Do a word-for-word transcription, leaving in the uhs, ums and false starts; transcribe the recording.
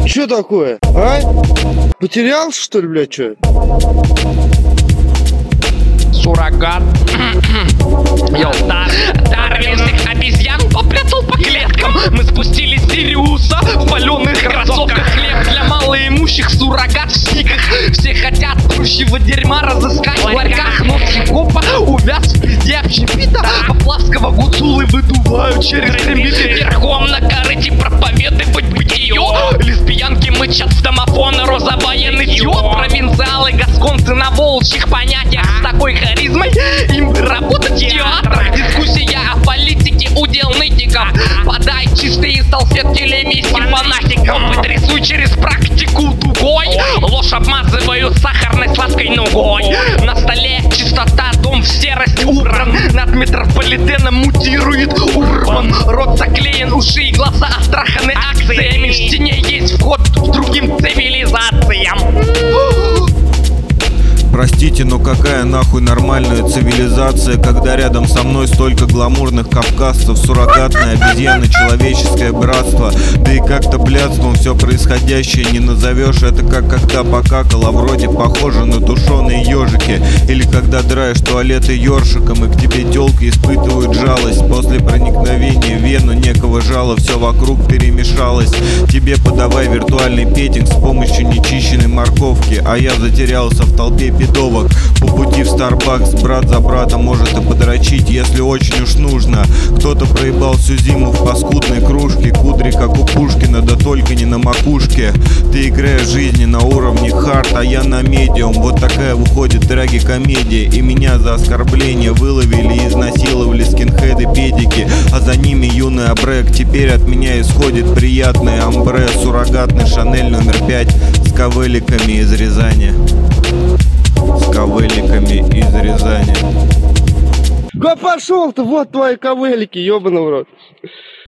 Что такое, а? Потерялся, что ли, блядь, что? Суррогат. Йоу. Дарвинских обезьян попрятал по клеткам. Мы спустили Сириуса в паленых кроссовках. Хлеб для малоимущих, суррогат в сниках. Все хотят прущего дерьма разыскать в ларьках. Но хип-хопа увяз в пизде общепита. Поплавского гуцулы выдувают через трембиты. Верхом на корыте проповедовать бытие. Лесбиянки мычат в домофоны, розовое нытье. Провинциалы, гасконцы на волчьих понятиях. С такой харизмой им бы работать в театрах. Дискуссия о политике удел нытиков. Подай чистые салфетки лемейским фанатикам. Вытрясуй через практику дугой. Ложь обмазывают сахарной сладкой нугой. На столе чистота, дом в серость убран. Над метрополитеном мутирует урбан. Рот заклеен, уши и глаза оттраханы акциями. В стене есть вход к другим цивилизациям. Простите, но какая нахуй нормальная цивилизация, когда рядом со мной столько гламурных кавказцев, суррогатное обезьяны, человеческое братство. Да и как-то блядством все происходящее не назовешь. Это как когда покакала, вроде похоже на тушеные ежики. Или когда драешь туалеты ёршиком, и к тебе тёлки испытывают жалость. После проникновения в вену некого жала, все вокруг перемешалось. Тебе подавай виртуальный петинг с помощью нечищенной морковки. А я затерялся в толпе педовок. По пути в Starbucks брат за брата может и подрочить, если очень уж нужно. Кто-то проебал всю зиму в паскудной кружке. Кудри как у Пушкина, да только не на макушке. Ты играешь жизни на уровне хард, а я на медиум. Вот такая выходит трагикомедия. И меня за оскорбление выловили и изнасиловали скинхеды педики. А за ними юный абрек. Теперь от меня исходит приятный амбре. Суррогатный Шанель номер пять с ковеликами из Рязани. С ковеликами из Рязани. Да пошел ты, вот твои ковелики, ёбаный в рот.